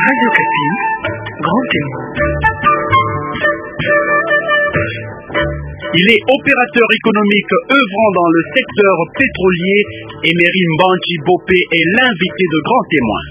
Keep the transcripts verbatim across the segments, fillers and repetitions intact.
Radio Kapi, grand témoin. Il est opérateur économique œuvrant dans le secteur pétrolier. Emery Mbanji Bopé est l'invité de Grand Témoin.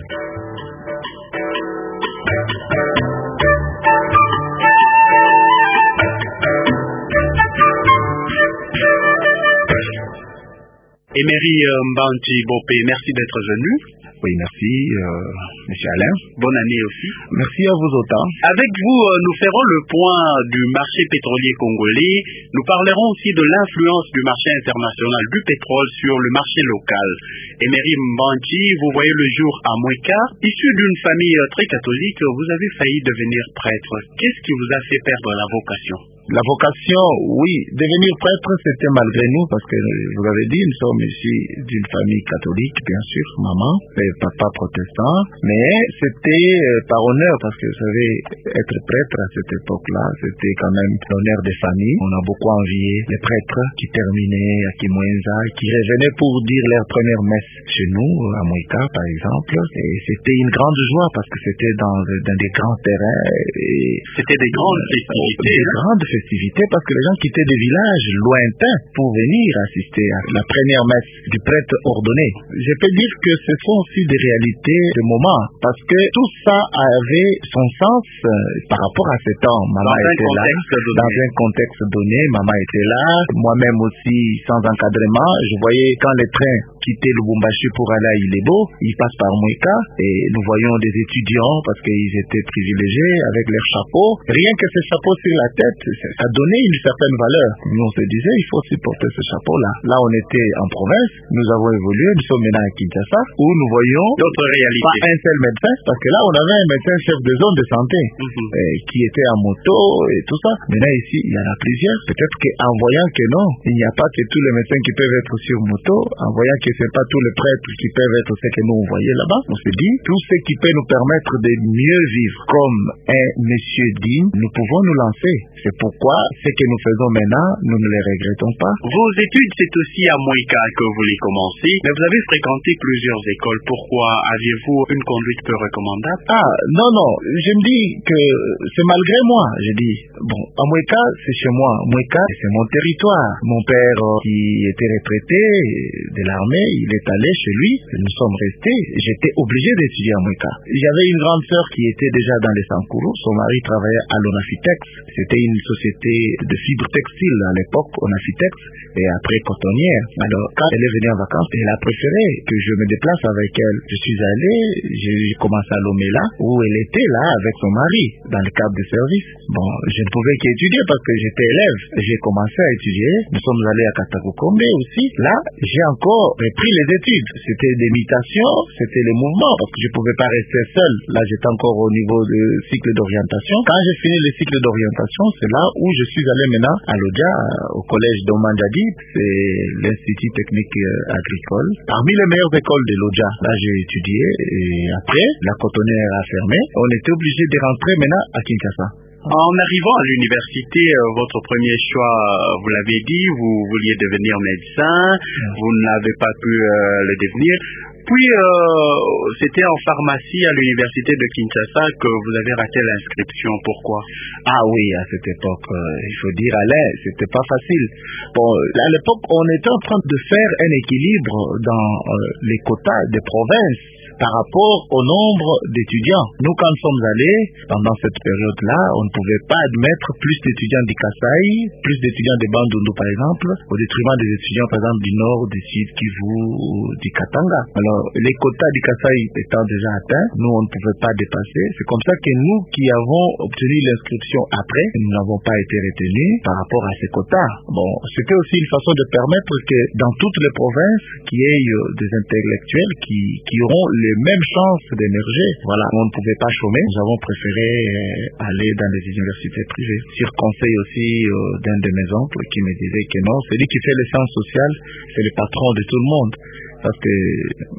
Emery Mbanji Bopé, merci d'être venu. Oui, merci, euh, Monsieur Alain. Bonne année aussi. Merci à vous autant. Avec vous, euh, nous ferons le point du marché pétrolier congolais. Nous parlerons aussi de l'influence du marché international du pétrole sur le marché local. Emery Mbanji, vous voyez le jour à Mouika. Issu d'une famille très catholique, vous avez failli devenir prêtre. Qu'est-ce qui vous a fait perdre la vocation? La vocation, oui, devenir prêtre, c'était malgré nous, parce que vous l'avez dit, nous sommes ici d'une famille catholique, bien sûr, maman, et papa protestant, mais c'était par honneur, parce que vous savez, être prêtre à cette époque-là, c'était quand même l'honneur des familles. On a beaucoup envié les prêtres qui terminaient à Kimwenza, qui revenaient pour dire leur première messe chez nous, à Mouika, par exemple, et c'était une grande joie, parce que c'était dans, dans des grands terrains, et c'était des grandes festivités. Des hein? grandes festivités, parce que les gens quittaient des villages lointains pour venir assister à la première messe du prêtre ordonné. Je peux dire que ce sont aussi des réalités de moment, parce que tout ça avait son sens euh, par rapport à ce temps. Maman était là, dans un contexte donné, maman était là, moi-même aussi sans encadrement. Je voyais quand les trains quittaient Lubumbashi pour aller à Ilebo, ils passent par Mouika, et nous voyons des étudiants, parce qu'ils étaient privilégiés, avec leurs chapeaux. Rien que ces chapeaux sur la tête, ça donnait une certaine valeur. Nous, on se disait, il faut aussi porter ce chapeau-là. Là, on était en province, nous avons évolué, nous sommes maintenant à Kinshasa, où nous voyons d'autres réalités. Pas un seul médecin, parce que là, on avait un médecin chef de zone de santé, mm-hmm. euh, qui était en moto et tout ça. Maintenant, ici, il y en a plusieurs. Peut-être qu'en voyant que non, il n'y a pas que tous les médecins qui peuvent être sur moto, en voyant que ce n'est pas tous les prêtres qui peuvent être ce que nous on voyait là-bas, on se dit, tout ce qui peut nous permettre de mieux vivre comme un monsieur digne, nous pouvons nous lancer. C'est pourquoi ce que nous faisons maintenant, nous ne les regrettons pas. Vos études, c'est aussi à Mouika que vous les commencez, mais vous avez fréquenté plusieurs écoles. Pourquoi? Aviez-vous une conduite peu recommandable? Ah, non, non, je me dis que c'est malgré moi. Je dis, bon, à Mouika, c'est chez moi. Mouika, c'est mon territoire. Mon père, qui était retraité de l'armée, il est allé chez lui. Nous sommes restés. J'étais obligé d'étudier à Mouika. J'avais une grande sœur qui était déjà dans les Sankourou. Son mari travaillait à l'Onafitex. C'était une société de fibres textiles à l'époque, Onafitex, et après cotonnière. Alors, quand elle est venue en vacances, elle a préféré que je me déplace avec elle. Je suis allé, j'ai commencé à Lomela, où elle était là avec son mari, dans le cadre de service. Bon, je ne pouvais qu'étudier parce que j'étais élève. J'ai commencé à étudier. Nous sommes allés à Katakokombe aussi. Là, j'ai encore repris les études. C'était des mutations, c'était les mouvements, parce que je ne pouvais pas rester seul. Là, j'étais encore au niveau du cycle d'orientation. Quand j'ai fini le cycle d'orientation, c'est là où je suis allé maintenant à Lodja, au collège d'Omandjadi, c'est l'Institut technique agricole. Parmi les meilleures écoles de Lodja, là j'ai étudié, et après, la cotonnière a fermé. On était obligé de rentrer maintenant à Kinshasa. En arrivant à l'université, euh, votre premier choix, euh, vous l'avez dit, vous vouliez devenir médecin, mmh. vous n'avez pas pu euh, le devenir. Puis, euh, c'était en pharmacie à l'université de Kinshasa que vous avez raté l'inscription. Pourquoi? Ah oui, à cette époque, euh, il faut dire, Alain, c'était pas facile. Bon, à l'époque, on était en train de faire un équilibre dans euh, les quotas des provinces par rapport au nombre d'étudiants. Nous, quand nous sommes allés, pendant cette période-là, on ne pouvait pas admettre plus d'étudiants du Kasaï, plus d'étudiants de Bandundu, par exemple, au détriment des étudiants, par exemple, du Nord, du Sud, Kivu, ou du Katanga. Alors, les quotas du Kasaï étant déjà atteints, nous, on ne pouvait pas dépasser. C'est comme ça que nous, qui avons obtenu l'inscription après, nous n'avons pas été retenus par rapport à ces quotas. Bon, c'était aussi une façon de permettre que dans toutes les provinces, qu'il y ait des intellectuels qui, qui auront les mêmes chances d'émerger. Voilà, on ne pouvait pas chômer. Nous avons préféré euh, aller dans les universités privées. Sur conseil aussi euh, d'un de mes oncles qui me disait que non, celui qui fait les sciences sociales, c'est le patron de tout le monde. Parce que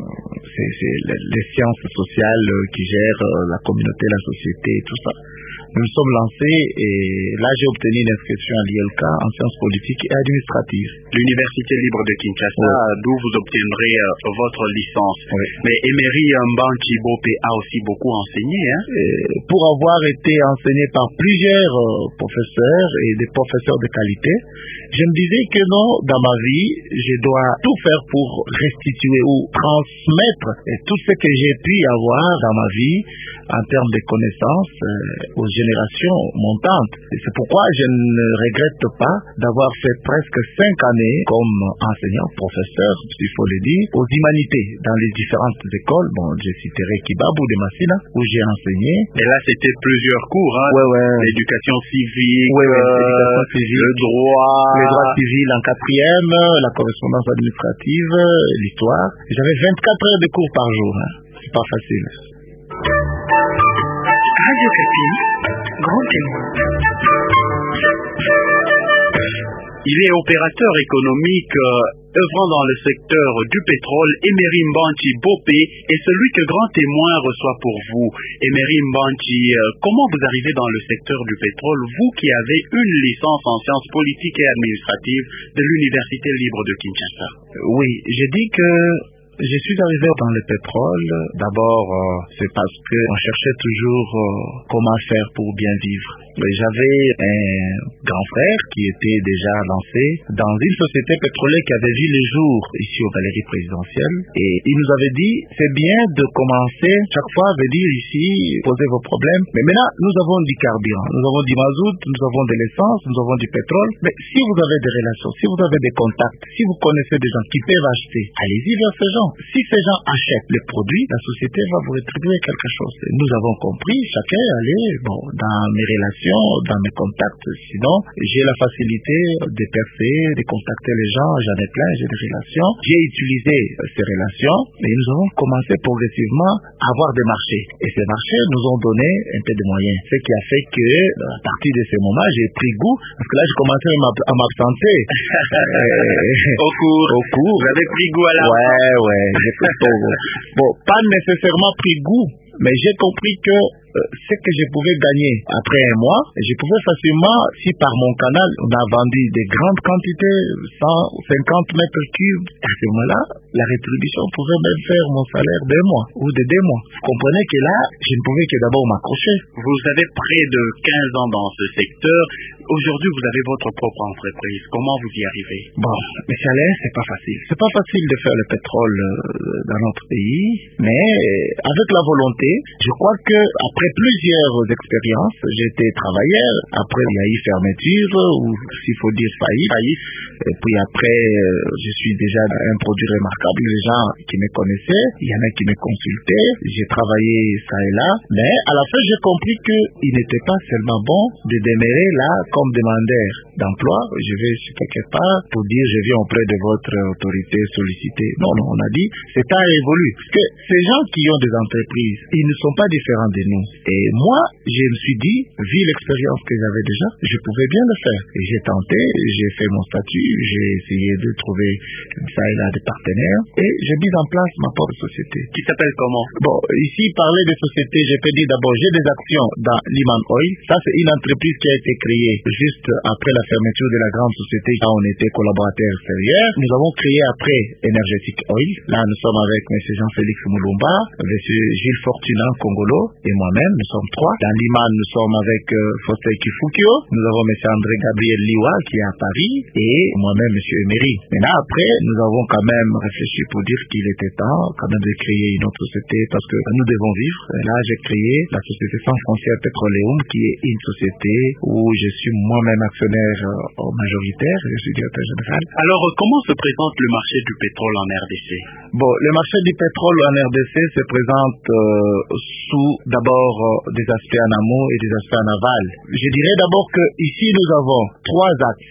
c'est, c'est les, les sciences sociales qui gèrent la communauté, la société et tout ça. nous nous sommes lancés et là j'ai obtenu une inscription à l'I L K en sciences politiques et administratives. L'Université libre de Kinshasa, oui. D'où vous obtiendrez euh, votre licence. Oui. Mais Emery Mbanji Bopé a aussi beaucoup enseigné. Hein? Pour avoir été enseigné par plusieurs euh, professeurs et des professeurs de qualité, je me disais que non, dans ma vie, je dois tout faire pour restituer ou transmettre tout ce que j'ai pu avoir dans ma vie en termes de connaissances euh, aux générations montantes. Et c'est pourquoi je ne regrette pas d'avoir fait presque cinq années comme enseignant, professeur, s'il faut le dire, aux humanités dans les différentes écoles. Bon, je citerai Kibabu de Massina, où j'ai enseigné. Et là, c'était plusieurs cours, hein? Ouais, ouais. L'éducation civique, ouais, ouais, euh, l'éducation civique, le droit, le droit civil en quatrième, la correspondance administrative, l'histoire. J'avais vingt-quatre heures de cours par jour. Hein. C'est pas facile. Radio Capi, grand témoin. Il est opérateur économique euh, œuvrant dans le secteur du pétrole. Emery Mbanji Bopé est celui que Grand Témoin reçoit pour vous. Emery Mbanji, euh, comment vous arrivez dans le secteur du pétrole, vous qui avez une licence en sciences politiques et administratives de l'Université libre de Kinshasa? Oui, j'ai dit que je suis arrivé dans le pétrole. D'abord, euh, c'est parce qu'on cherchait toujours euh, comment faire pour bien vivre. J'avais un grand frère qui était déjà lancé dans une société pétrolière qui avait vu le jour ici aux Galeries Présidentielles. Et il nous avait dit, c'est bien de commencer chaque fois à venir ici, poser vos problèmes. Mais maintenant, nous avons du carburant, nous avons du mazout, nous avons de l'essence, nous avons du pétrole. Mais si vous avez des relations, si vous avez des contacts, si vous connaissez des gens qui peuvent acheter, allez-y vers ces gens. Si ces gens achètent les produits, la société va vous rétribuer quelque chose. Et nous avons compris, chacun allait, bon, dans mes relations, dans mes contacts. Sinon, j'ai la facilité de percer, de contacter les gens, j'en ai plein, j'ai des relations. J'ai utilisé ces relations et nous avons commencé progressivement à avoir des marchés. Et ces marchés nous ont donné un peu de moyens. Ce qui a fait que, à partir de ce moment, j'ai pris goût, parce que là, j'ai commencé à m'absenter. Au cours. Au cours. Vous avez pris goût à la Ouais, ouais, j'ai pris goût. Bon, pas nécessairement pris goût, mais j'ai compris que euh, ce que je pouvais gagner après un mois, je pouvais facilement, si par mon canal, on a vendu des grandes quantités, cent cinquante mètres cubes, à ce moment-là, la rétribution pouvait même faire mon salaire d'un mois ou de deux mois. Vous comprenez que là, je ne pouvais que d'abord m'accrocher. Vous avez près de quinze ans dans ce secteur. Aujourd'hui, vous avez votre propre entreprise. Comment vous y arrivez? Bon, mais Alain, c'est pas facile. C'est pas facile de faire le pétrole euh, dans notre pays, mais euh, avec la volonté, je crois que après plusieurs expériences, j'étais travailleur. Après, il y a eu fermeture, ou s'il faut dire faillite. Et puis après, euh, je suis déjà un produit remarquable. Les gens qui me connaissaient, il y en a qui me consultaient. J'ai travaillé ça et là. Mais à la fin, j'ai compris qu'il n'était pas seulement bon de demeurer là comme demandeur d'emploi. Je vais quelque part pour dire je viens auprès de votre autorité solliciter. Non, non, on a dit c'est temps évolue. Parce que ces gens qui ont des entreprises, ils ne sont pas différents de nous. Et moi, je me suis dit, vu l'expérience que j'avais déjà, je pouvais bien le faire. Et j'ai tenté, j'ai fait mon statut, j'ai essayé de trouver ça et là des partenaires, et j'ai mis en place ma propre société. Qui s'appelle comment? Bon, ici, parler de société, je peux dire d'abord, j'ai des actions dans Liman Oil. Ça, c'est une entreprise qui a été créée juste après la fermeture de la grande société, quand on était collaborateurs extérieurs. Nous avons créé après Energetic Oil. Là, nous sommes avec M. Jean-Félix Moulumba, M. Gilles Fortunan Congolo, et moi-même, nous sommes trois. Dans Liman, nous sommes avec euh, Fossey Kifukio. Nous avons M. André Gabriel Liwa, qui est à Paris, et moi-même, M. Emery. Maintenant, après, nous avons quand même réfléchi pour dire qu'il était temps quand même de créer une autre société, parce que nous devons vivre. Et là, j'ai créé la société Sans Frontières Petroleum, qui est une société où je suis moi-même actionnaire euh, majoritaire, je suis directeur général. Alors, comment se présente le marché du pétrole en R D C? Bon, le marché du pétrole en R D C se présente euh, sous d'abord euh, des aspects en amont et des aspects en aval. Je dirais d'abord que ici nous avons trois axes.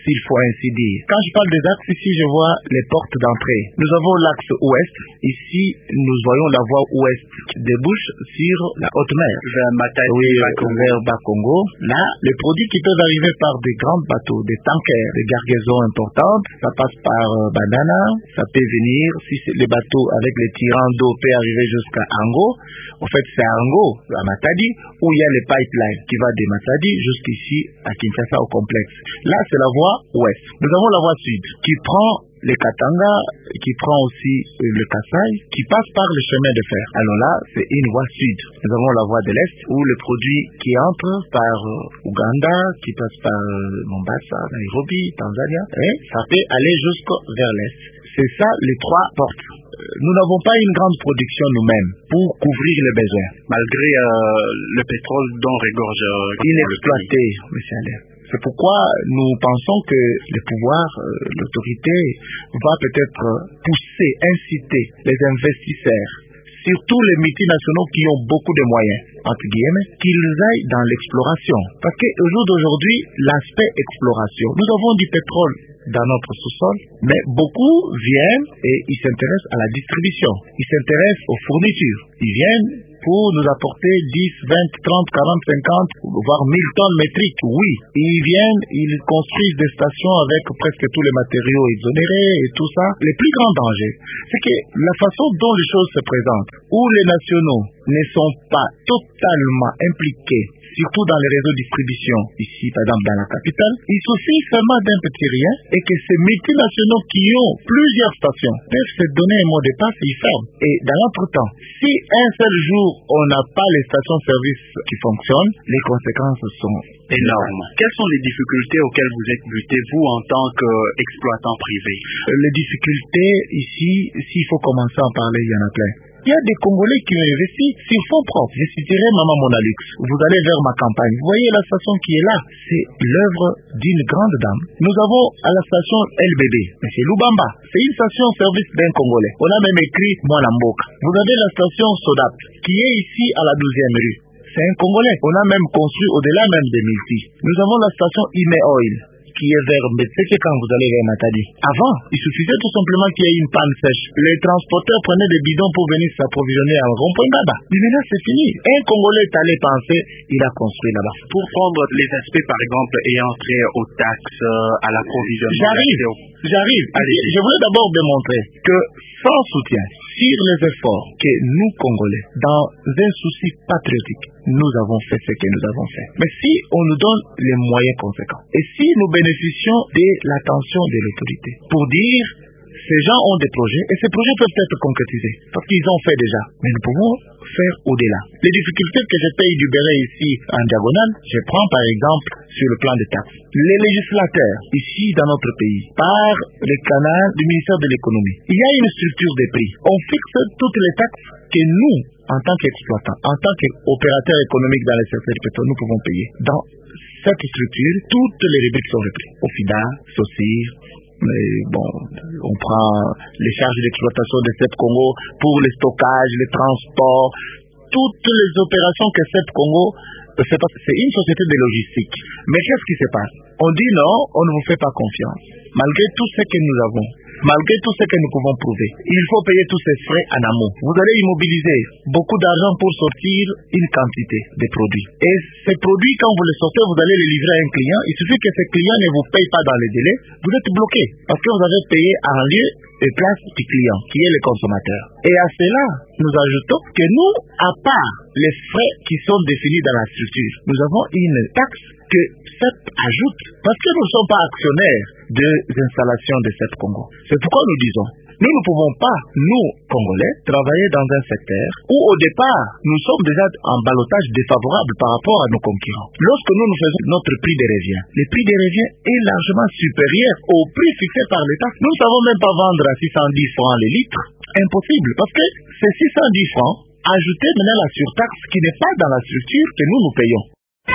s'il faut ainsi dire. Quand je parle des axes, ici je vois les portes d'entrée. Nous avons l'axe ouest. Ici, nous voyons la voie ouest qui débouche sur la haute mer. Vers Matadi, oui, Bakongo. vers Bakongo. Là, les produits qui peuvent arriver par des grands bateaux, des tankers, des cargaisons importantes, ça passe par euh, Bandana, ça peut venir, si les bateaux avec les tirants d'eau peuvent arriver jusqu'à Ango. En fait, c'est à Ango, à Matadi, où il y a les pipelines qui va de Matadi jusqu'ici à Kinshasa au complexe. Là, c'est la voie ouest. Nous avons la voie sud qui prend les Katanga, qui prend aussi le Kassai, qui passe par le chemin de fer. Alors là, c'est une voie sud. Nous avons la voie de l'est, où le produit qui entre par euh, Ouganda, qui passe par euh, Mombasa, Nairobi, Tanzania, et ça peut aller jusqu'au vers l'est. C'est ça les trois portes. Nous n'avons pas une grande production nous-mêmes pour couvrir les besoins. Malgré euh, le pétrole dont regorge euh, inexploité, M. Alain. C'est pourquoi nous pensons que le pouvoir, euh, l'autorité, va peut-être pousser, inciter les investisseurs, surtout les multinationaux qui ont beaucoup de moyens, entre guillemets, qu'ils aillent dans l'exploration. Parce qu'au jour d'aujourd'hui, l'aspect exploration, nous avons du pétrole dans notre sous-sol, mais beaucoup viennent et ils s'intéressent à la distribution. Ils s'intéressent aux fournitures. Ils viennent pour nous apporter dix, vingt, trente, quarante, cinquante, voire mille tonnes métriques. Oui, ils viennent, ils construisent des stations avec presque tous les matériaux exonérés et tout ça. Le plus grand danger, c'est que la façon dont les choses se présentent, où les nationaux ne sont pas totalement impliqués, surtout dans les réseaux de distribution, ici par exemple dans la capitale, il suffit seulement d'un petit rien et que ces multinationaux qui ont plusieurs stations peuvent se donner un mot de passe et ils ferment. Et dans l'entretemps, si un seul jour on n'a pas les stations-service qui fonctionnent, les conséquences sont énormes. Quelles sont les difficultés auxquelles vous êtes buté, vous, en tant qu'exploitant privé? Les difficultés ici, s'il faut commencer à en parler, il y en a plein. Il y a des Congolais qui ont investi sur fonds propres. Je citerai Maman Monalux. Vous allez vers ma campagne. Vous voyez la station qui est là. C'est l'œuvre d'une grande dame. Nous avons à la station L B B, M. Lubamba. C'est une station au service d'un Congolais. On a même écrit Mwanamboka. Vous avez la station Sodap, qui est ici à la douzième rue. C'est un Congolais. On a même construit au-delà même des Milti. Nous avons la station Ime Oil, qui est vers Mbetseke quand vous allez vers Matadi. Avant, il suffisait tout simplement qu'il y ait une panne sèche. Les transporteurs prenaient des bidons pour venir s'approvisionner à rond-point Ngaba. Mais maintenant, c'est fini. Un Congolais est allé penser, il a construit là-bas. Pour prendre les aspects, par exemple, ayant trait aux taxes, à l'approvisionnement. J'arrive, j'arrive. Allez, je voulais d'abord démontrer que sans soutien, sur les efforts que nous, Congolais, dans un souci patriotique, nous avons fait ce que nous avons fait. Mais si on nous donne les moyens conséquents, et si nous bénéficions de l'attention de l'autorité, pour dire, ces gens ont des projets, et ces projets peuvent être concrétisés, parce qu'ils ont fait déjà. Mais nous pouvons faire au-delà. Les difficultés que je paye du Béret ici en diagonale, je prends par exemple sur le plan des taxes. Les législateurs, ici dans notre pays, par les canaux du ministère de l'économie, il y a une structure des prix. On fixe toutes les taxes que nous, en tant qu'exploitants, en tant qu'opérateurs économiques dans les secteurs du pétrole, nous pouvons payer. Dans cette structure, toutes les rubriques sont repris. Au FIDA, SOCIR, mais bon, on prend les charges d'exploitation de C E P Congo pour les stockages, les transports, toutes les opérations que C E P Congo fait, c'est une société de logistique. Mais qu'est-ce qui se passe? On dit non, on ne vous fait pas confiance. Malgré tout ce que nous avons, malgré tout ce que nous pouvons prouver, il faut payer tous ces frais en amont. Vous allez immobiliser beaucoup d'argent pour sortir une quantité de produits. Et ces produits, quand vous les sortez, vous allez les livrer à un client. Il suffit que ce client ne vous paye pas dans les délais, vous êtes bloqué. Parce que vous avez payé en lieu et place du client, qui est le consommateur. Et à cela, nous ajoutons que nous, à part les frais qui sont définis dans la structure, nous avons une taxe que C E P ajoute, parce que nous ne sommes pas actionnaires des installations de C E P Congo. C'est pourquoi nous disons, nous ne pouvons pas, nous, Congolais, travailler dans un secteur où au départ, nous sommes déjà en ballottage défavorable par rapport à nos concurrents. Lorsque nous nous faisons notre prix de revient, le prix de revient est largement supérieur au prix fixé par l'État. Nous ne savons même pas vendre à six cent dix francs le litre. Impossible, parce que ces six cent dix francs, ajouter maintenant la surtaxe qui n'est pas dans la structure que nous nous payons.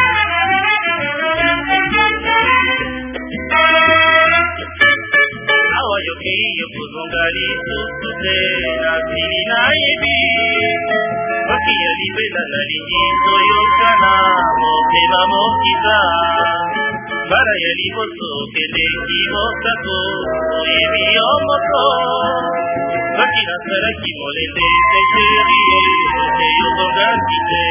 Yokiyo kuzungali susute na sini na ibi Wakia libela na linjizo yokana Motema mokiza Bara ya liboso kende kimosako oyebi yo moko Baki nasaraki molende teserie Ote yozongaki te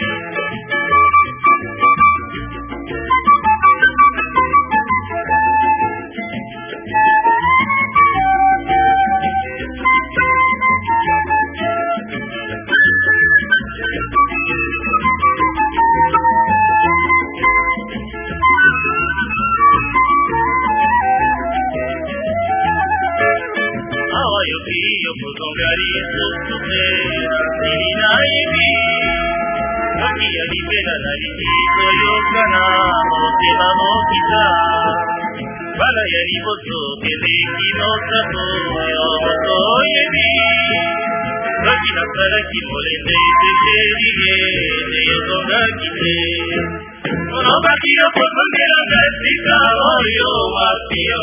Yo kuzongari susumera sina ibi Aki ya libera na libito yokana Motema mokita Bala ya liboso keleki no sato Yomoto yebi Aki nasaraki molende teserie Ne yozongaki te Monobaki yo kuzongera nasika Oyo wapio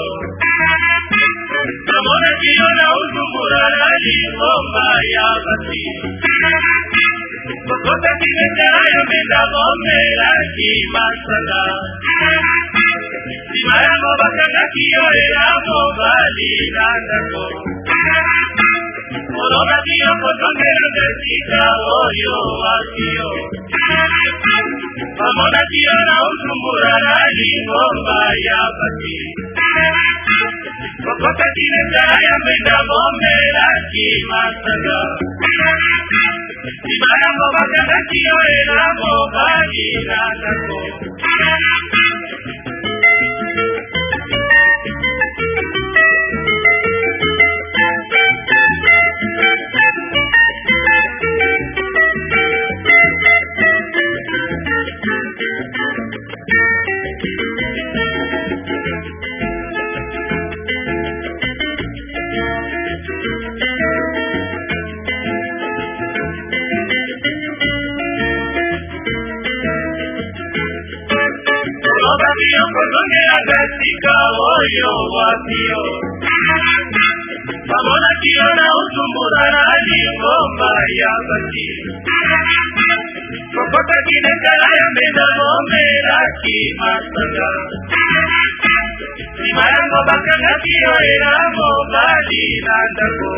Namona kiyo na uzungura na lingomba ya basi Kokota kinetera yo menda gome la kimasanga Sima ya mobakanga kiyo ela mobali na ndako Moroba kiyo kotongera nesika oyo wakiyo Namona kiyo na uzungura na lingomba ya basi Kokota kinetera ya menda gome la kimasanga Sima ya mobakanga kiyo ela mobali na ndako Yo kuzongera gasika oyo wapio Pamona kiyo na usumbura na lingomba ya baki Kokota kinetera ya menda gome la kimasanga Sima yango bakanga kiyo ela mobali na ndako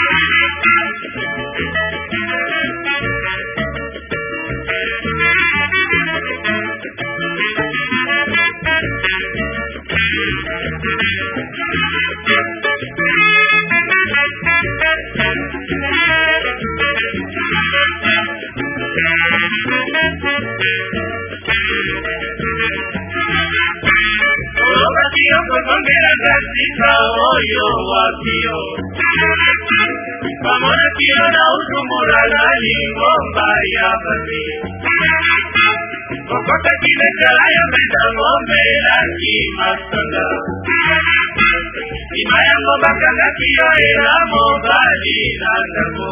Yo kuzongera gasika oyo wapio Pamona kiyo na usumbura na lingomba ya basi Kokota kinetera ya menda gome la kimasanga Sima yango bakanga kiyo ela mobali na ndako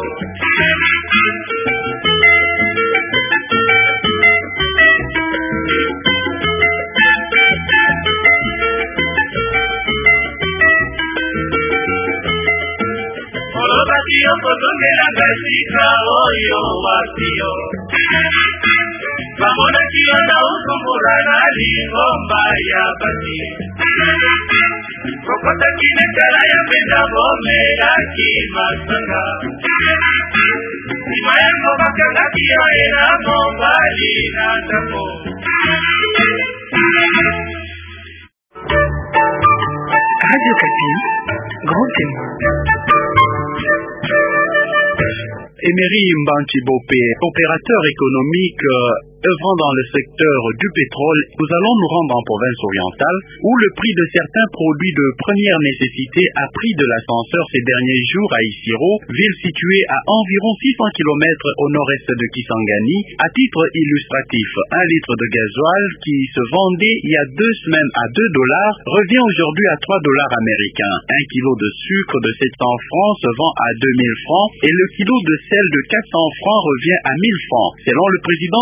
Yo kuzongera gasika oyo wapio Pamona kiyo na usumbura na lingomba ya basi Kokota kinetera ya menda gome la kimasanga Sima yango bakanga kiyo ela mobali na ndako Radio Kapi, Grand Témoin. Emery Mbanchi Bopé, opérateur économique euh, œuvrant dans le secteur du pétrole, nous allons nous rendre en province orientale où le prix de certains produits de première nécessité a pris de l'ascenseur ces derniers jours à Isiro, ville située à environ six cents kilomètres au nord-est de Kisangani. À titre illustratif, un litre de gasoil qui se vendait il y a deux semaines à deux dollars revient aujourd'hui à trois dollars américains. Un kilo de sucre de sept cents francs se vend à deux mille francs et le kilo de sel de quatre cents francs revient à mille francs. Selon le président de la Fédération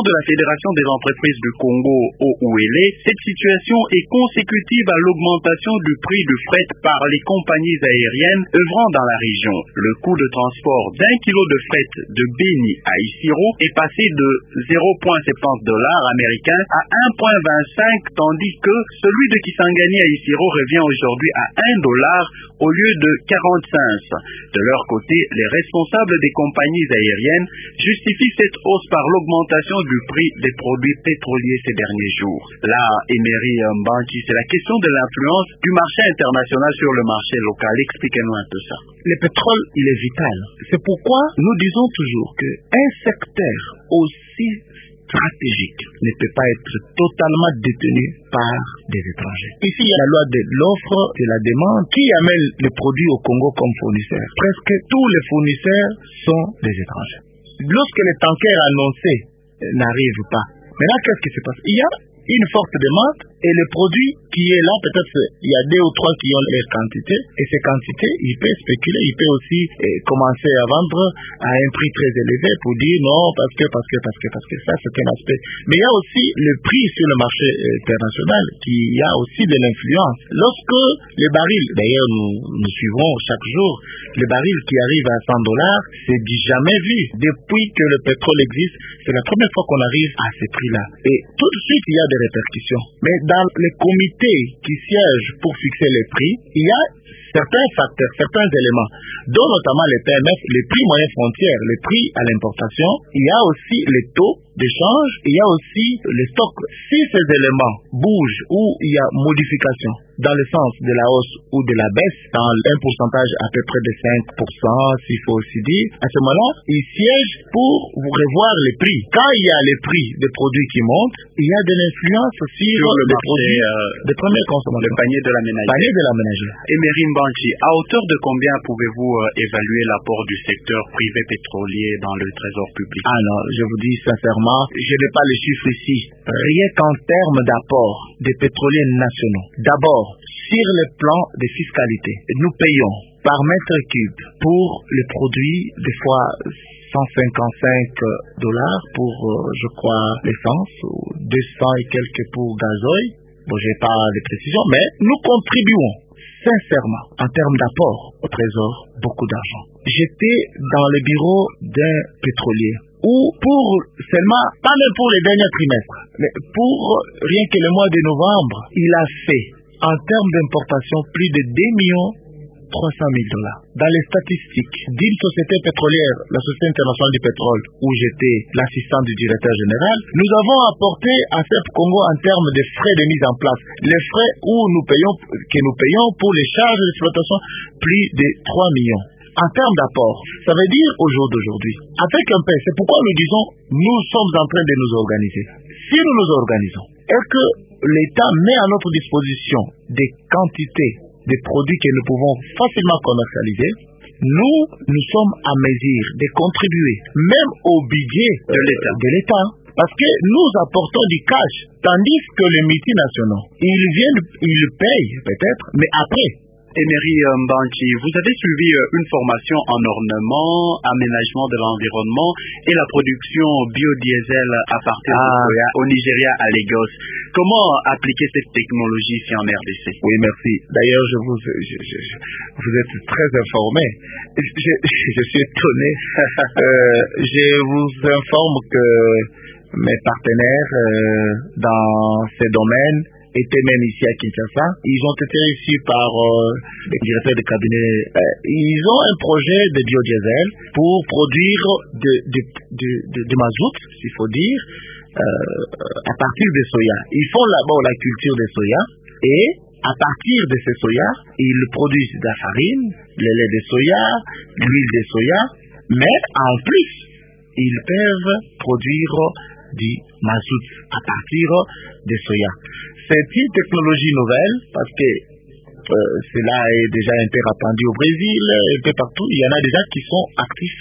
Fédération des entreprises du Congo, O U L E, cette situation est consécutive à l'augmentation du prix du fret par les compagnies aériennes œuvrant dans la région. Le coût de transport d'un kilo de fret de Beni à Isiro est passé de zéro virgule soixante-dix dollars américains à un virgule vingt-cinq, tandis que celui de Kisangani à Isiro revient aujourd'hui à un dollar au lieu de quarante-cinq. De leur côté, les responsables des compagnies aériennes justifient cette hausse par l'augmentation du prix des produits pétroliers ces derniers jours. Là, Emery Mbanji, c'est la question de l'influence du marché international sur le marché local. Expliquez-nous un peu ça. Le pétrole, il est vital. C'est pourquoi nous disons toujours qu'un secteur aussi stratégique ne peut pas être totalement détenu par des étrangers. Ici, il y a la loi de l'offre et de la demande qui amène les produits au Congo comme fournisseurs. Presque tous les fournisseurs sont des étrangers. Lorsque les tankers annoncés n'arrivent pas, maintenant qu'est-ce qui se passe? Il y a une forte demande et le produit qui est là, peut-être il y a deux ou trois qui ont leur quantité et ces quantités, il peut spéculer, il peut aussi eh, commencer à vendre à un prix très élevé pour dire non parce que, parce que, parce que, parce que ça c'est un aspect. Mais il y a aussi le prix sur le marché international qui a aussi de l'influence. Lorsque les barils, d'ailleurs nous, nous suivons chaque jour, les barils qui arrivent à cent dollars, c'est du jamais vu. Depuis que le pétrole existe, c'est la première fois qu'on arrive à ces prix-là. Et tout de suite, il y a des répercussions. Mais dans les comités qui siègent pour fixer les prix, il y a certains facteurs, certains éléments, dont notamment les P M F, les prix moyens frontières, les prix à l'importation. Il y a aussi les taux d'échange, il y a aussi les stocks. Si ces éléments bougent ou il y a modification dans le sens de la hausse ou de la baisse, dans un pourcentage à peu près de cinq pour cent, s'il faut aussi dire, à ce moment-là, ils siègent pour vous revoir les prix. Quand il y a les prix des produits qui montent, il y a de l'influence aussi sur le des marché produits euh, de première consommation. Le panier de la ménagère. Panier de la ménagère. Emery Mbanji, à hauteur de combien pouvez-vous euh, évaluer l'apport du secteur privé pétrolier dans le trésor public? Ah non, je vous dis sincèrement, je n'ai pas les chiffres ici. Rien qu'en termes d'apport des pétroliers nationaux. D'abord, sur le plan des fiscalités, nous payons par mètre cube pour les produits, des fois cent cinquante-cinq dollars pour, euh, je crois, l'essence, ou deux cents et quelques pour gazoil. Bon, je n'ai pas de précision, mais nous contribuons sincèrement, en termes d'apport au trésor, beaucoup d'argent. J'étais dans le bureau d'un pétrolier où pour seulement, pas même pour les derniers trimestres, mais pour rien que le mois de novembre, il a fait en termes d'importation plus de deux millions trois cent mille dollars. Dans les statistiques d'une société pétrolière, la Société internationale du pétrole, où j'étais l'assistant du directeur général, nous avons apporté à C E P Congo en termes de frais de mise en place, les frais où nous payons, que nous payons pour les charges d'exploitation, plus de trois millions. En termes d'apport, ça veut dire au jour d'aujourd'hui, avec un peu, c'est pourquoi nous disons, nous sommes en train de nous organiser. Si nous nous organisons et que l'État met à notre disposition des quantités des produits que nous pouvons facilement commercialiser, nous, nous sommes à mesure de contribuer, même au budget de l'État. De l'État. Parce que nous apportons du cash, tandis que les multinationaux, ils viennent, ils payent peut-être, mais après. Emery Mbanji, vous avez suivi une formation en ornement, aménagement de l'environnement et la production biodiesel à partir ah. de soya au Nigeria à Lagos. Comment appliquer cette technologie ici en R D C? Oui, merci. D'ailleurs, je vous, je, je, je, vous êtes très informé. Je, je, je suis étonné. euh, je vous informe que mes partenaires euh, dans ces domaines étaient même ici à Kinshasa. Ils ont été reçus par euh, les directeurs de cabinet. Euh, ils ont un projet de biodiesel pour produire de, de, de, de, de mazout, s'il faut dire, euh, à partir de soya. Ils font d'abord la culture de soya et à partir de ces soya, ils produisent de la farine, le lait de soya, l'huile de soya, mais en plus, ils peuvent produire du mazout à partir de soya. C'est une technologie nouvelle parce que euh, cela est déjà un peu répandu au Brésil, un peu partout. Il y en a déjà qui sont actifs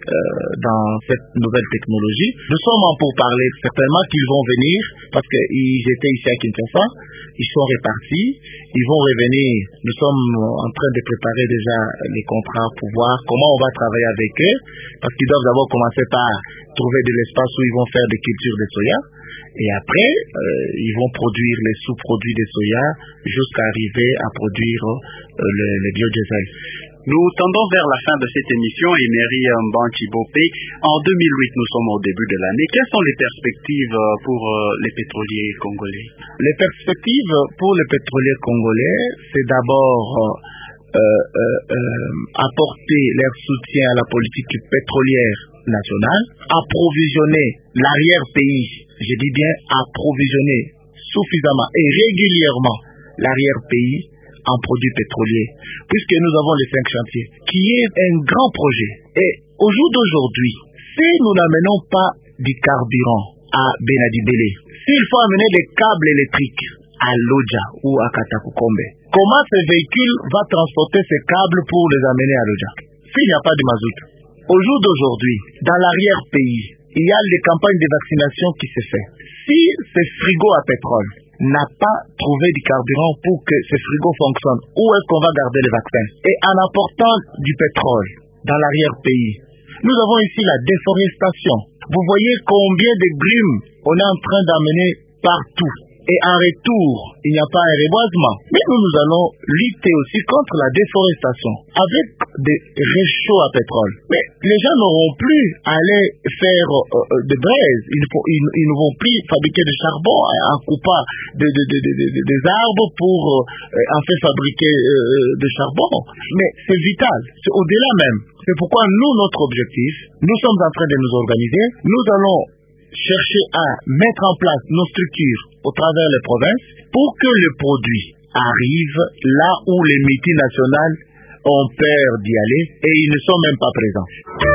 dans cette nouvelle technologie. Nous sommes en pourparlers, certainement qu'ils vont venir, parce qu'ils étaient ici à Kinshasa, ils sont répartis, ils vont revenir. Nous sommes en train de préparer déjà les contrats pour voir comment on va travailler avec eux, parce qu'ils doivent d'abord commencer par trouver de l'espace où ils vont faire des cultures de soya, et après, euh, ils vont produire les sous-produits de soya jusqu'à arriver à produire euh, le, le biodiesel. Nous tendons vers la fin de cette émission. Emery Mbanchi Bopé, en deux mille huit, nous sommes au début de l'année. Quelles sont les perspectives pour les pétroliers congolais? Les perspectives pour les pétroliers congolais, c'est d'abord euh, euh, euh, apporter leur soutien à la politique pétrolière nationale, approvisionner l'arrière-pays, je dis bien approvisionner suffisamment et régulièrement l'arrière-pays en produits pétroliers, puisque nous avons les cinq chantiers, qui est un grand projet. Et au jour d'aujourd'hui, si nous n'amenons pas du carburant à Benadibele, s'il faut amener des câbles électriques à Lodja ou à Katakukombe, comment ce véhicule va transporter ces câbles pour les amener à Lodja s'il n'y a pas de mazout? Au jour d'aujourd'hui, dans l'arrière-pays, il y a les campagnes de vaccination qui se font. Si ce frigo à pétrole n'a pas trouvé du carburant pour que ce frigo fonctionne, où est-ce qu'on va garder les vaccins? Et en apportant du pétrole dans l'arrière-pays, nous avons ici la déforestation. Vous voyez combien de grumes on est en train d'amener partout. Et en retour, il n'y a pas un reboisement. Mais nous, nous allons lutter aussi contre la déforestation avec des réchauds à pétrole. Mais les gens n'auront plus à aller faire euh, de braise. Ils, faut, ils, ils ne vont plus fabriquer de charbon en coupant de, de, de, de, de, des arbres pour euh, en fait fabriquer euh, de charbon. Mais c'est vital. C'est au-delà même. C'est pourquoi nous, notre objectif, nous sommes en train de nous organiser. Nous allons chercher à mettre en place nos structures au travers les provinces pour que le produit arrive là où les multinationales ont peur d'y aller et ils ne sont même pas présents.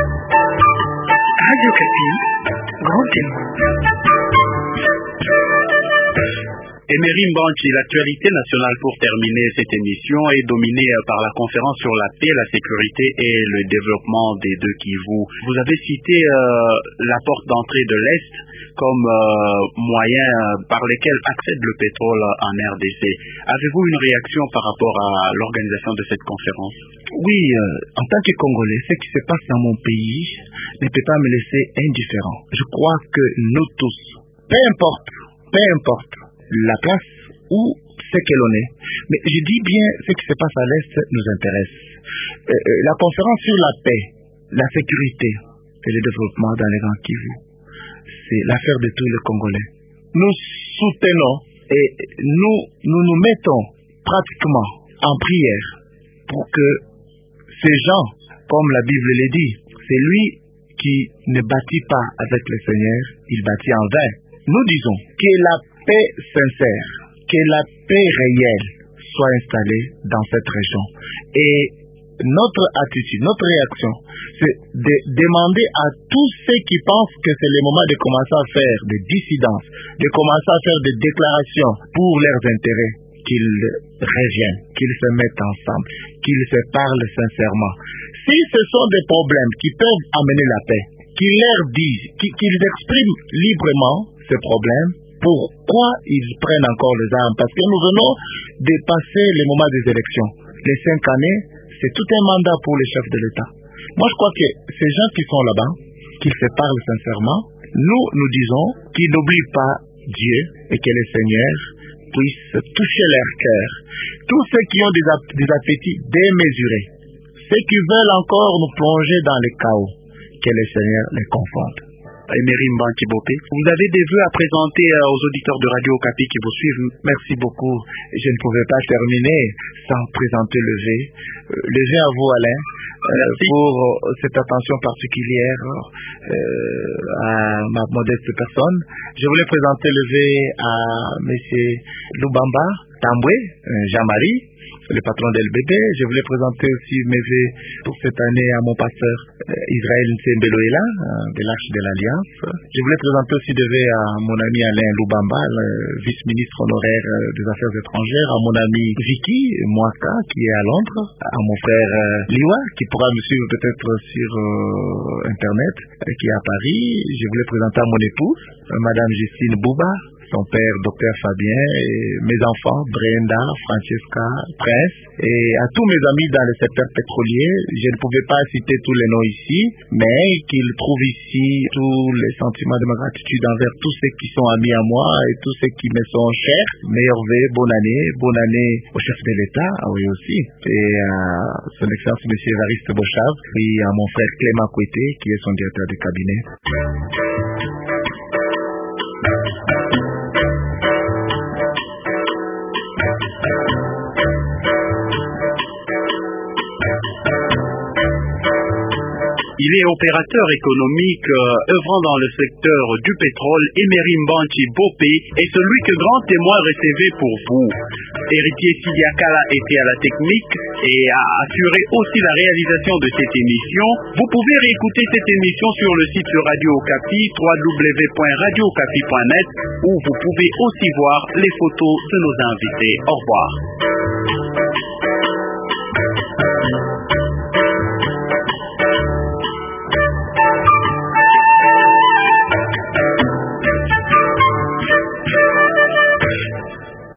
Radio Kapi, grand témoin. Emery Mbanchi, l'actualité nationale pour terminer cette émission est dominée par la conférence sur la paix, la sécurité et le développement des deux Kivu. Vous avez cité euh, la porte d'entrée de l'Est comme euh, moyen par lequel accède le pétrole en R D C. Avez-vous une réaction par rapport à l'organisation de cette conférence? Oui, euh, en tant que Congolais, ce qui se passe dans mon pays ne peut pas me laisser indifférent. Je crois que nous tous, peu importe, peu importe la place ou ce que l'on est, mais je dis bien ce qui se passe à l'Est nous intéresse. Euh, euh, la conférence sur la paix, la sécurité et le développement dans les Grands Kivu, c'est l'affaire de tous les Congolais. Nous soutenons et nous nous, nous mettons pratiquement en prière pour que ces gens, comme la Bible le dit, c'est lui qui ne bâtit pas avec le Seigneur, il bâtit en vain. Nous disons que la paix sincère, que la paix réelle soit installée dans cette région. Et notre attitude, notre réaction, c'est de demander à tous ceux qui pensent que c'est le moment de commencer à faire des dissidences, de commencer à faire des déclarations pour leurs intérêts, qu'ils reviennent, qu'ils se mettent ensemble, qu'ils se parlent sincèrement. Si ce sont des problèmes qui peuvent amener la paix, qu'ils leur disent, qu'ils expriment librement ces problèmes, pourquoi ils prennent encore les armes? Parce que nous venons de passer le moment des élections. Les cinq années, c'est tout un mandat pour les chefs de l'État. Moi, je crois que ces gens qui sont là-bas, qu'ils se parlent sincèrement, nous, nous disons qu'ils n'oublient pas Dieu et que le Seigneur puisse toucher leur cœur. Tous ceux qui ont des, des appétits démesurés, ceux qui veulent encore nous plonger dans le chaos, que le Seigneur les confonde. Emery Mbanchi Bopé, vous avez des vœux à présenter aux auditeurs de Radio Okapi qui vous suivent. Merci beaucoup. Je ne pouvais pas terminer sans présenter le vœu. Le vœu à vous, Alain, euh, pour cette attention particulière euh, à ma modeste personne. Je voulais présenter le vœu à M. Lubamba Tambwe, Jean-Marie, le patron d'L B D. Je voulais présenter aussi mes vœux pour cette année à mon pasteur Israël Nsembeloela de l'Arche de l'Alliance. Je voulais présenter aussi des vœux à mon ami Alain Loubamba, le vice-ministre honoraire des Affaires étrangères, à mon ami Vicky Mwaka qui est à Londres, à mon frère Liwa qui pourra me suivre peut-être sur euh, Internet, qui est à Paris. Je voulais présenter à mon épouse, Madame Justine Bouba, son père, docteur Fabien, et mes enfants, Brenda, Francesca, Prince, et à tous mes amis dans le secteur pétrolier. Je ne pouvais pas citer tous les noms ici, mais qu'ils trouvent ici tous les sentiments de ma gratitude envers tous ceux qui sont amis à moi et tous ceux qui me sont chers. Meilleurs vœux, bonne année, bonne année au chef de l'État, ah oui aussi, et à son excellence M. Evariste Bochave, et à mon frère Clément Kouété, qui est son directeur de cabinet. Il est opérateur économique euh, œuvrant dans le secteur du pétrole. Emery Mbanchi Bopé est celui que grand témoin recevait pour vous. Héritier Sidiakala était à la technique et a assuré aussi la réalisation de cette émission. Vous pouvez réécouter cette émission sur le site de Radio Okapi, w w w point radio okapi point net, où vous pouvez aussi voir les photos de nos invités. Au revoir.